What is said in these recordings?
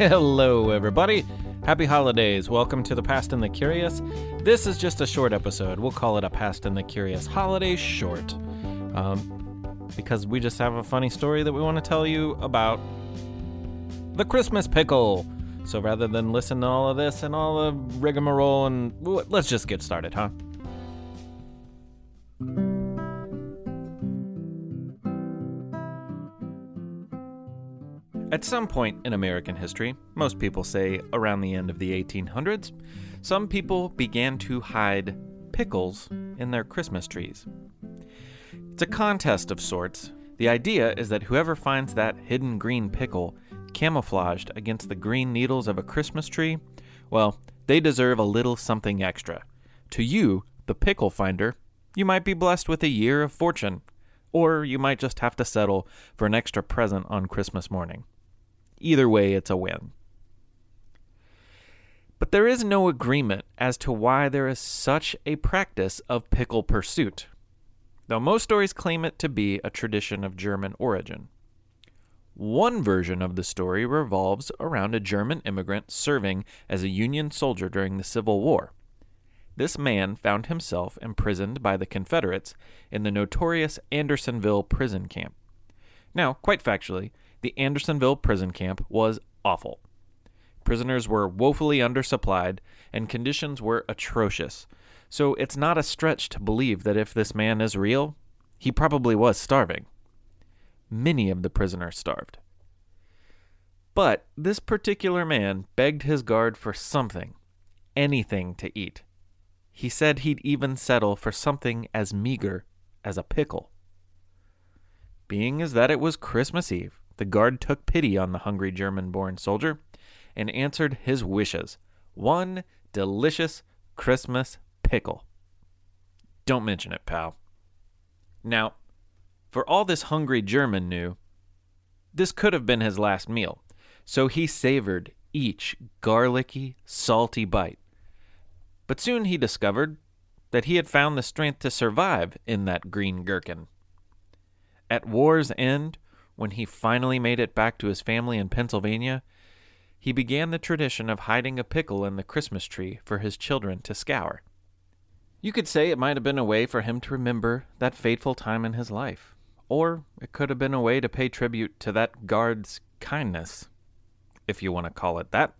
Hello, everybody. Happy holidays. Welcome to The Past and the Curious. This is just a short episode. We'll call it a Past and the Curious holiday short. Because we just have a funny story that we want to tell you about the Christmas pickle. So rather than listen to all of this and all the rigmarole, and let's just get started, huh? At some point in American history, most people say around the end of the 1800s, some people began to hide pickles in their Christmas trees. It's a contest of sorts. The idea is that whoever finds that hidden green pickle camouflaged against the green needles of a Christmas tree, well, they deserve a little something extra. To you, the pickle finder, you might be blessed with a year of fortune, or you might just have to settle for an extra present on Christmas morning. Either way, it's a win. But there is no agreement as to why there is such a practice of pickle pursuit, though most stories claim it to be a tradition of German origin. One version of the story revolves around a German immigrant serving as a Union soldier during the Civil War. This man found himself imprisoned by the Confederates in the notorious Andersonville prison camp. Now, quite factually, the Andersonville prison camp was awful. Prisoners were woefully undersupplied, and conditions were atrocious. So it's not a stretch to believe that if this man is real, he probably was starving. Many of the prisoners starved. But this particular man begged his guard for something, anything to eat. He said he'd even settle for something as meager as a pickle. Being as that it was Christmas Eve, the guard took pity on the hungry German-born soldier and answered his wishes. One delicious Christmas pickle. Don't mention it, pal. Now, for all this hungry German knew, this could have been his last meal, so he savored each garlicky, salty bite. But soon he discovered that he had found the strength to survive in that green gherkin. At war's end, when he finally made it back to his family in Pennsylvania, he began the tradition of hiding a pickle in the Christmas tree for his children to scour. You could say it might have been a way for him to remember that fateful time in his life, or it could have been a way to pay tribute to that guard's kindness, if you want to call it that.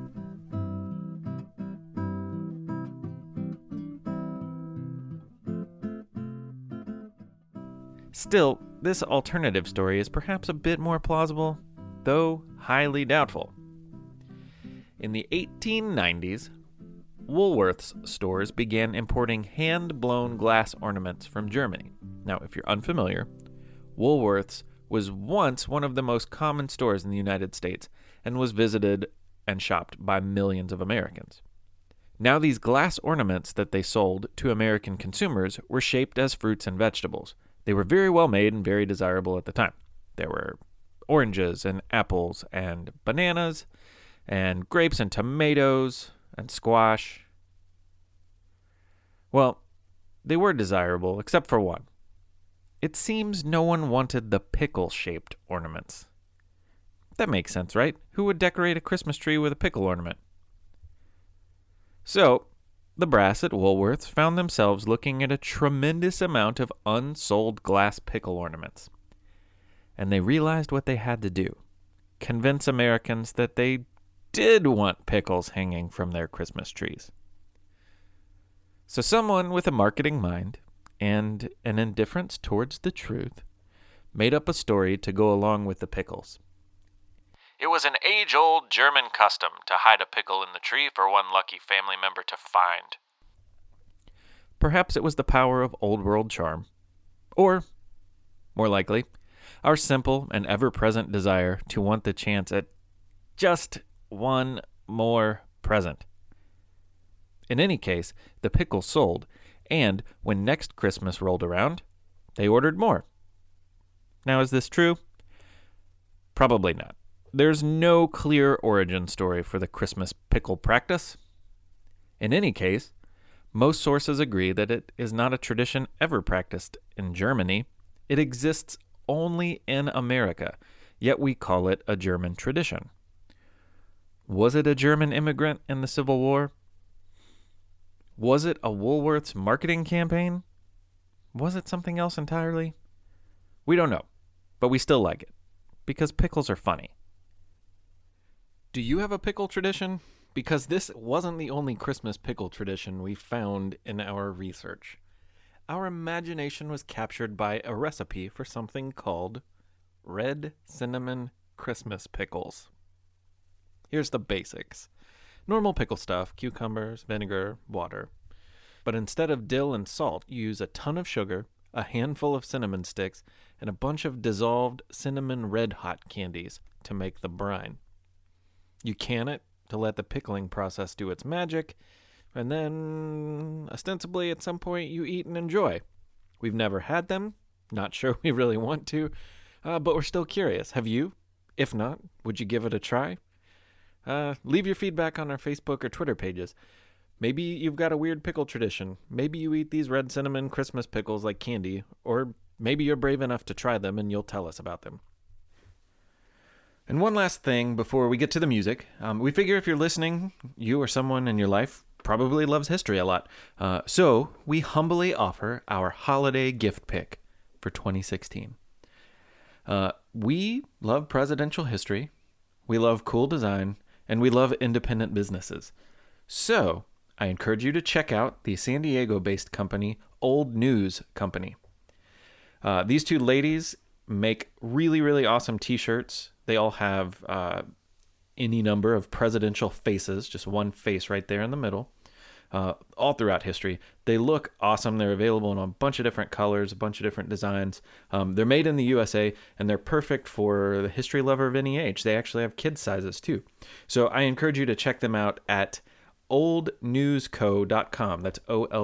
Still, this alternative story is perhaps a bit more plausible, though highly doubtful. In the 1890s, Woolworth's stores began importing hand-blown glass ornaments from Germany. Now, if you're unfamiliar, Woolworth's was once one of the most common stores in the United States and was visited and shopped by millions of Americans. Now, these glass ornaments that they sold to American consumers were shaped as fruits and vegetables. They were very well made and very desirable at the time. There were oranges and apples and bananas and grapes and tomatoes and squash. Well, they were desirable except for one. It seems no one wanted the pickle-shaped ornaments. That makes sense, right? Who would decorate a Christmas tree with a pickle ornament? So, the brass at Woolworth's found themselves looking at a tremendous amount of unsold glass pickle ornaments. And they realized what they had to do. Convince Americans that they did want pickles hanging from their Christmas trees. So someone with a marketing mind and an indifference towards the truth made up a story to go along with the pickles. It was an age-old German custom to hide a pickle in the tree for one lucky family member to find. Perhaps it was the power of old-world charm. Or, more likely, our simple and ever-present desire to want the chance at just one more present. In any case, the pickle sold, and when next Christmas rolled around, they ordered more. Now, is this true? Probably not. There's no clear origin story for the Christmas pickle practice. In any case, most sources agree that it is not a tradition ever practiced in Germany. It exists only in America, yet we call it a German tradition. Was it a German immigrant in the Civil War? Was it a Woolworths marketing campaign? Was it something else entirely? We don't know, but we still like it because pickles are funny. Do you have a pickle tradition? Because this wasn't the only Christmas pickle tradition we found in our research. Our imagination was captured by a recipe for something called red cinnamon Christmas pickles. Here's the basics. Normal pickle stuff, cucumbers, vinegar, water. But instead of dill and salt, you use a ton of sugar, a handful of cinnamon sticks, and a bunch of dissolved cinnamon red hot candies to make the brine. You can it to let the pickling process do its magic, and then, ostensibly, at some point, you eat and enjoy. We've never had them, not sure we really want to, but we're still curious. Have you? If not, would you give it a try? Leave your feedback on our Facebook or Twitter pages. Maybe you've got a weird pickle tradition. Maybe you eat these red cinnamon Christmas pickles like candy, or maybe you're brave enough to try them and you'll tell us about them. And one last thing before we get to the music. We figure if you're listening, you or someone in your life probably loves history a lot. So we humbly offer our holiday gift pick for 2016. We love presidential history, we love cool design, and we love independent businesses. So I encourage you to check out the San Diego-based company, Old News Company. These two ladies make really, really awesome t-shirts. They all have any number of presidential faces, just one face right there in the middle, all throughout history. They look awesome. They're available in a bunch of different colors, a bunch of different designs. They're made in the USA, and they're perfect for the history lover of any age. They actually have kid sizes, too. So I encourage you to check them out at oldnewsco.com. That's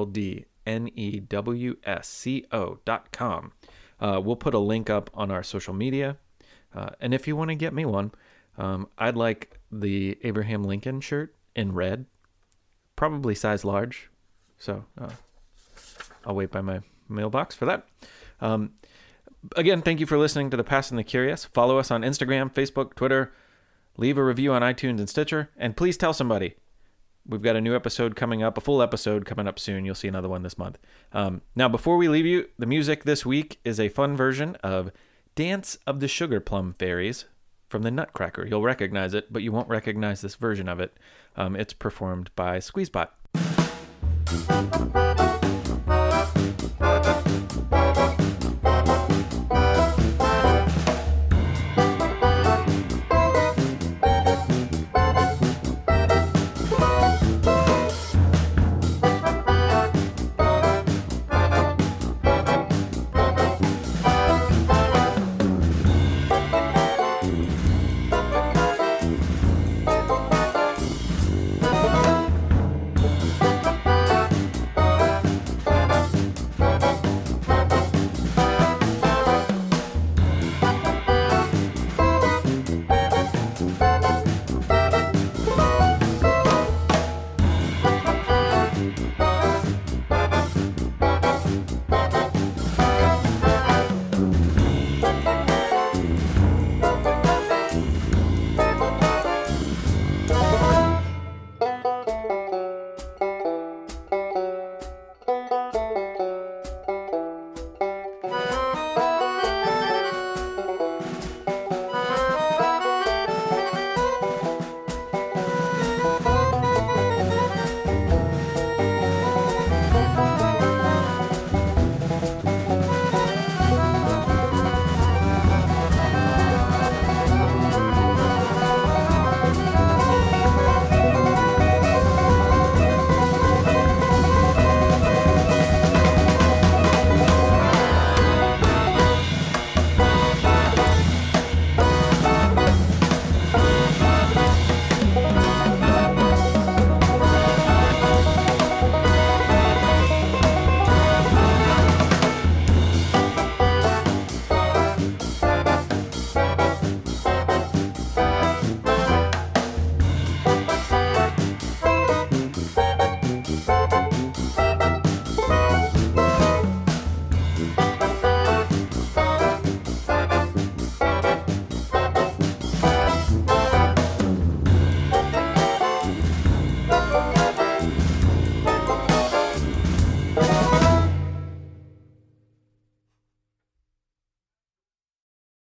OLDNEWSCO.com. We'll put a link up on our social media. And if you want to get me one, I'd like the Abraham Lincoln shirt in red, probably size large. So I'll wait by my mailbox for that. Again, thank you for listening to The Past and the Curious. Follow us on Instagram, Facebook, Twitter. Leave a review on iTunes and Stitcher. And please tell somebody. We've got a new episode coming up, a full episode coming up soon. You'll see another one this month. Now, before we leave you, the music this week is a fun version of Dance of the Sugar Plum Fairies from the Nutcracker. You'll recognize it, but you won't recognize this version of it. It's performed by Squeezebot.